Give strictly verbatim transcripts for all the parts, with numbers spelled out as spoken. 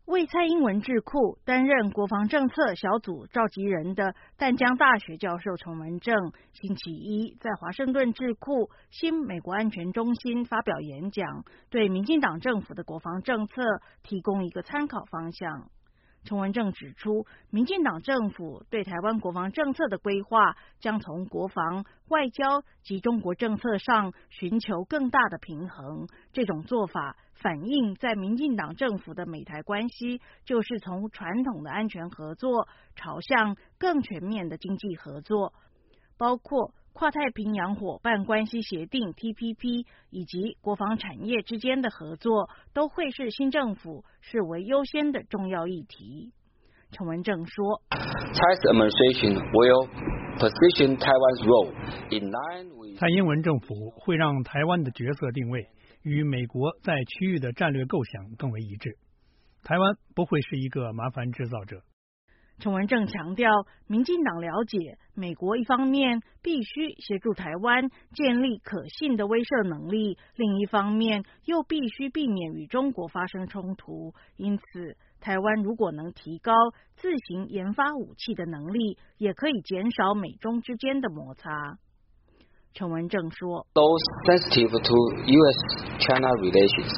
为蔡英文智库担任国防政策小组召集人的淡江大学教授陈文正，星期一在华盛顿智库新美国安全中心发表演讲，对民进党政府的国防政策提供一个参考方向。陈文正指出，民进党政府对台湾国防政策的规划将从国防、外交及中国政策上寻求更大的平衡。这种做法反映在民进党政府的美台关系，就是从传统的安全合作朝向更全面的经济合作，包括跨太平洋伙伴关系协定 T P P 以及国防产业之间的合作，都会是新政府视为优先的重要议题。陈文正说 Tsai's administration will position Taiwan's role in line with 蔡英文政府会让台湾的角色定位与美国在区域的战略构想更为一致。台湾不会是一个麻烦制造者。 陈文正强调，民进党了解美国一方面必须协助台湾建立可信的威慑能力，另一方面又必须避免与中国发生冲突。因此，台湾如果能提高自行研发武器的能力，也可以减少美中之间的摩擦。陈文正说 those sensitive to U S-China relations,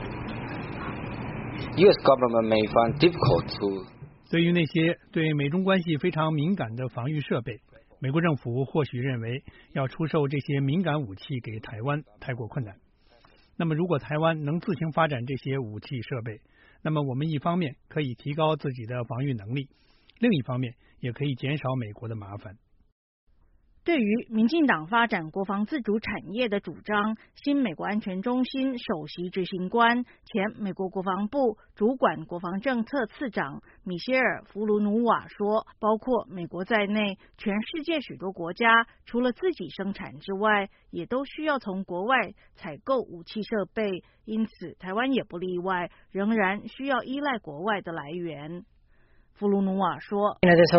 U S government may find difficult to 对于那些对美中关系非常敏感的防御设备，美国政府或许认为要出售这些敏感武器给台湾太过困难。那么如果台湾能自行发展这些武器设备，那么我们一方面可以提高自己的防御能力，另一方面也可以减少美国的麻烦。 对于民进党发展国防自主产业的主张，新美国安全中心首席执行官、前美国国防部主管国防政策次长米歇尔·弗卢努瓦说，包括美国在内，全世界许多国家除了自己生产之外，也都需要从国外采购武器设备，因此台湾也不例外，仍然需要依赖国外的来源。弗卢努瓦说，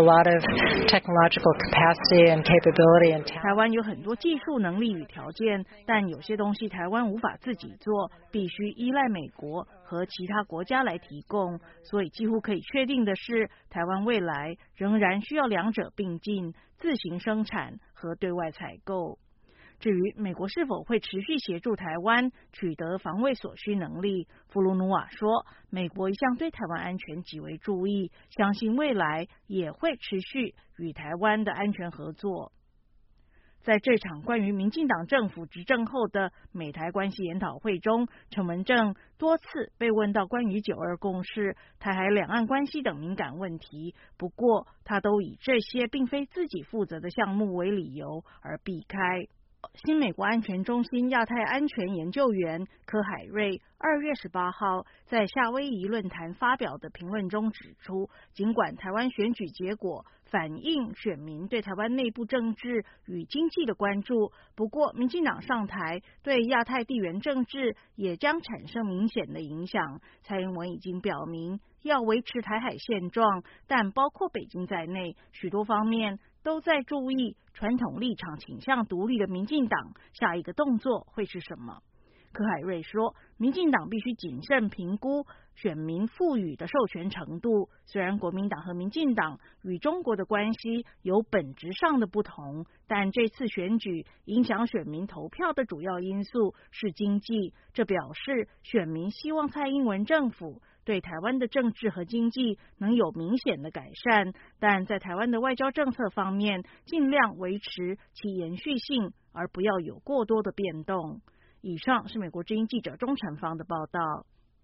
台湾有很多技术能力与条件，但有些东西台湾无法自己做，必须依赖美国和其他国家来提供。所以几乎可以确定的是，台湾未来仍然需要两者并进，自行生产和对外采购。至于美国是否会持续协助台湾取得防卫所需能力，弗卢努瓦说，美国一向对台湾安全极为注意，相信未来也会持续与台湾的安全合作。在这场关于民进党政府执政后的美台关系研讨会中，陈文正多次被问到关于九二共识、台海两岸关系等敏感问题，不过他都以这些并非自己负责的项目为理由而避开。新美国安全中心亚太安全研究员柯海瑞二月十八号在夏威夷论坛发表的评论中指出，尽管台湾选举结果反映选民对台湾内部政治与经济的关注，不过民进党上台对亚太地缘政治也将产生明显的影响。蔡英文已经表明要维持台海现状，但包括北京在内，许多方面都在注意传统立场倾向独立的民进党下一个动作会是什么。柯海瑞说，民进党必须谨慎评估选民赋予的授权程度。虽然国民党和民进党与中国的关系有本质上的不同，但这次选举影响选民投票的主要因素是经济，这表示选民希望蔡英文政府对台湾的政治和经济能有明显的改善，但在台湾的外交政策方面，尽量维持其延续性，而不要有过多的变动。以上是美国之音记者钟成芳的报道。